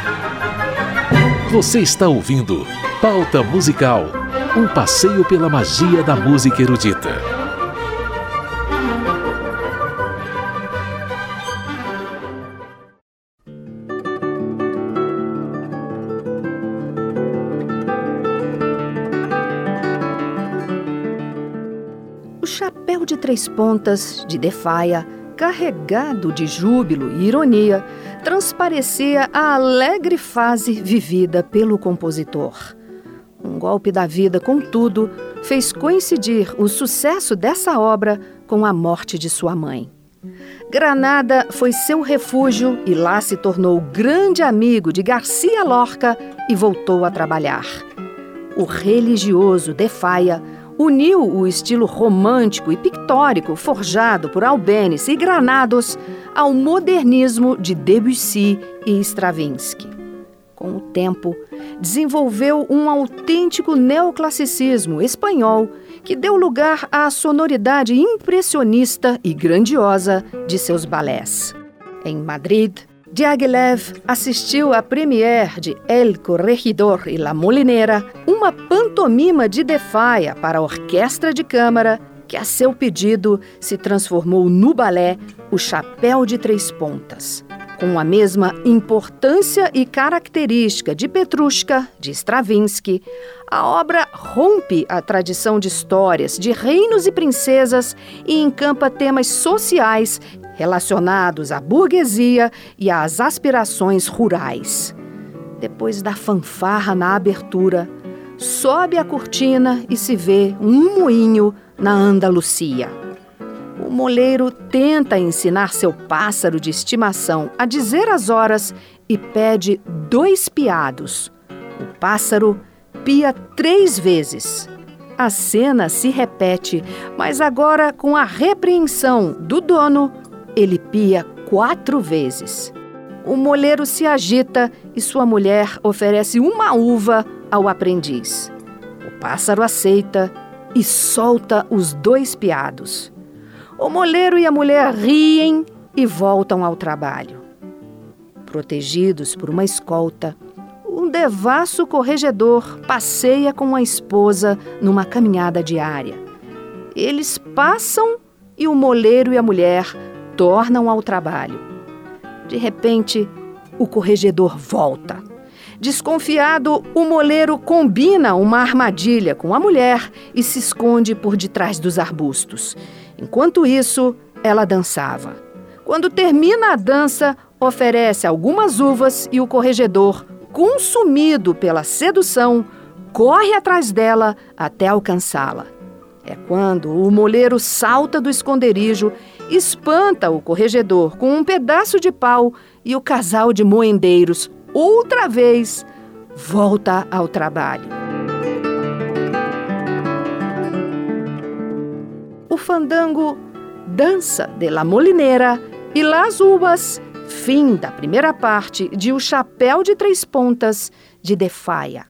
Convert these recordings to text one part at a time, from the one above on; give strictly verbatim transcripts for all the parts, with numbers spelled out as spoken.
Você está ouvindo Pauta Musical, um passeio pela magia da música erudita. O chapéu de três pontas de De Falla, carregado de júbilo e ironia, transparecia a alegre fase vivida pelo compositor. Um golpe da vida, contudo, fez coincidir o sucesso dessa obra com a morte de sua mãe. Granada foi seu refúgio e lá se tornou grande amigo de Garcia Lorca e voltou a trabalhar. O religioso De Falla uniu o estilo romântico e pictórico forjado por Albéniz e Granados ao modernismo de Debussy e Stravinsky. Com o tempo, desenvolveu um autêntico neoclassicismo espanhol que deu lugar à sonoridade impressionista e grandiosa de seus balés. Em Madrid, Diaghilev assistiu à première de El Corregidor y la Molinera, uma pantomima de De Falla para a orquestra de câmara, que a seu pedido se transformou no balé O Chapéu de Três Pontas. Com a mesma importância e característica de Petrushka, de Stravinsky, a obra rompe a tradição de histórias de reinos e princesas e encampa temas sociais relacionados à burguesia e às aspirações rurais. Depois da fanfarra na abertura, sobe a cortina e se vê um moinho na Andalucia. O moleiro tenta ensinar seu pássaro de estimação a dizer as horas e pede dois piados. O pássaro pia três vezes. A cena se repete, mas agora com a repreensão do dono, ele pia quatro vezes. O moleiro se agita e sua mulher oferece uma uva ao aprendiz. O pássaro aceita e solta os dois piados. O moleiro e a mulher riem e voltam ao trabalho. Protegidos por uma escolta, um devasso corregedor passeia com a esposa numa caminhada diária. Eles passam e o moleiro e a mulher tornam ao trabalho. De repente, o corregedor volta. Desconfiado, o moleiro combina uma armadilha com a mulher e se esconde por detrás dos arbustos. Enquanto isso, ela dançava. Quando termina a dança, oferece algumas uvas e o corregedor, consumido pela sedução, corre atrás dela até alcançá-la. É quando o moleiro salta do esconderijo, espanta o corregedor com um pedaço de pau e o casal de moendeiros, outra vez, volta ao trabalho. O fandango Dança de la Molinera e Las Uvas, fim da primeira parte de O Chapéu de Três Pontas, de De Falla.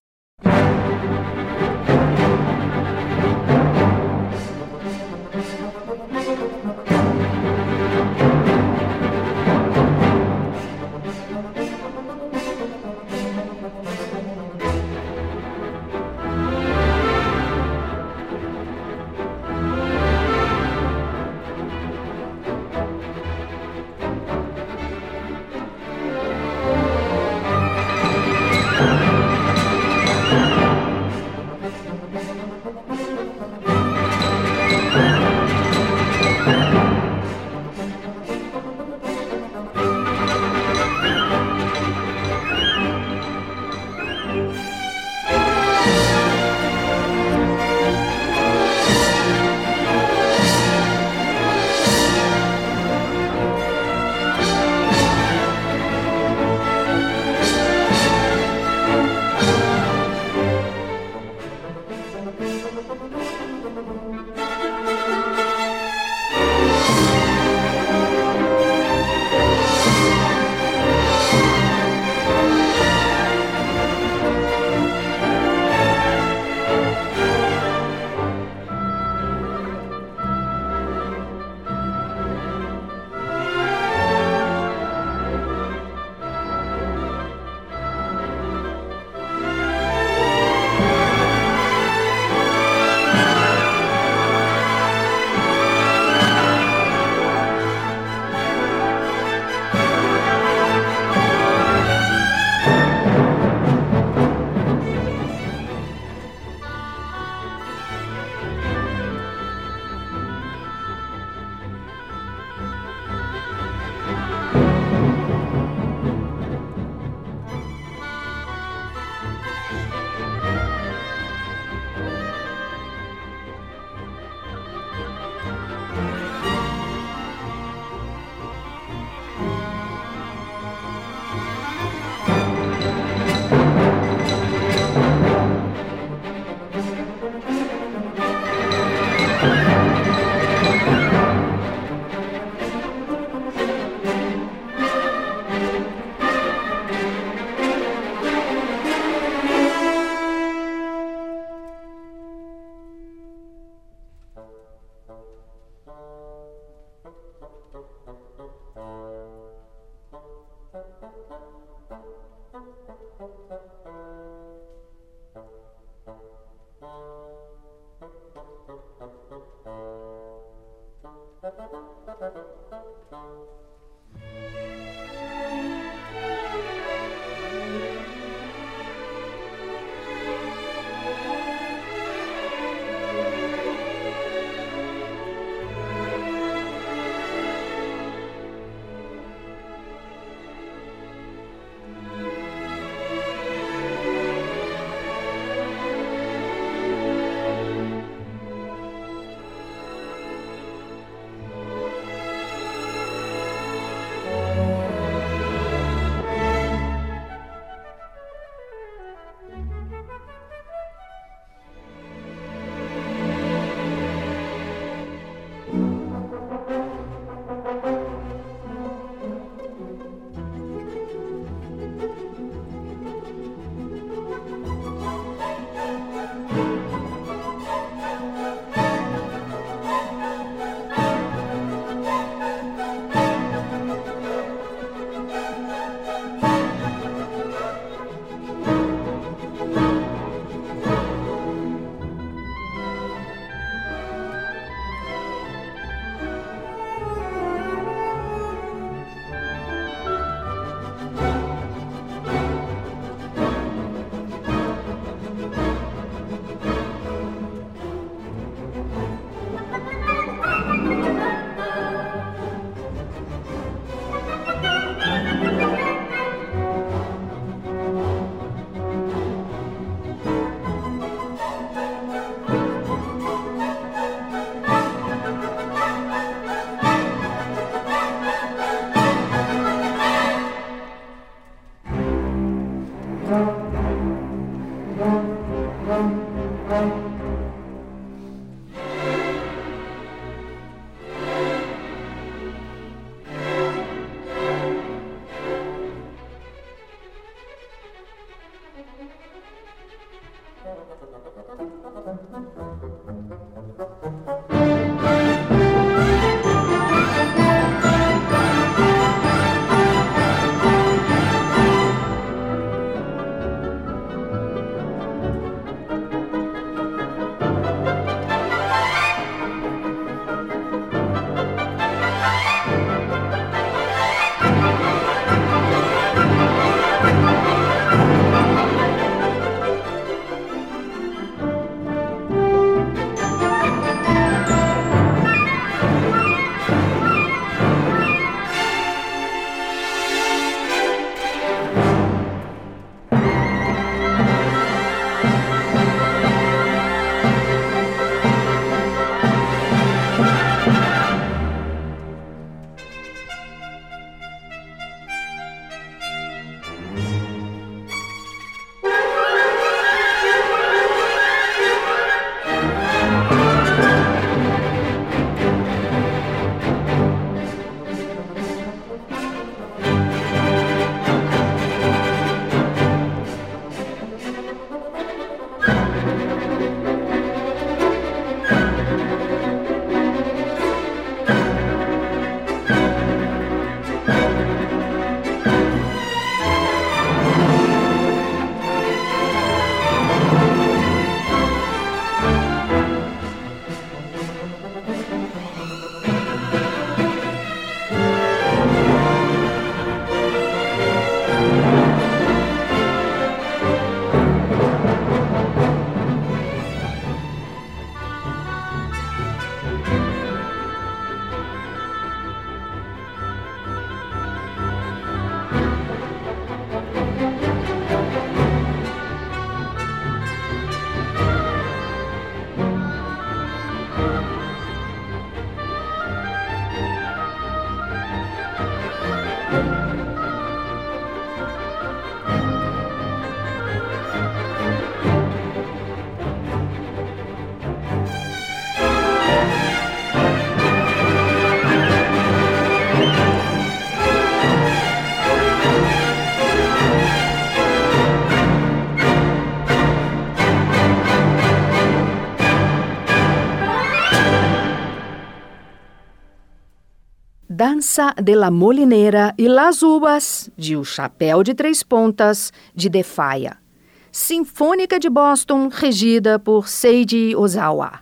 Dança de la Molinera e las Uvas, de O Chapéu de Três Pontas, de De Falla. Sinfônica de Boston, regida por Seiji Ozawa.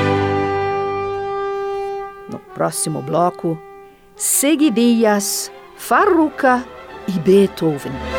No próximo bloco, Seguidillas, Farruca e Beethoven.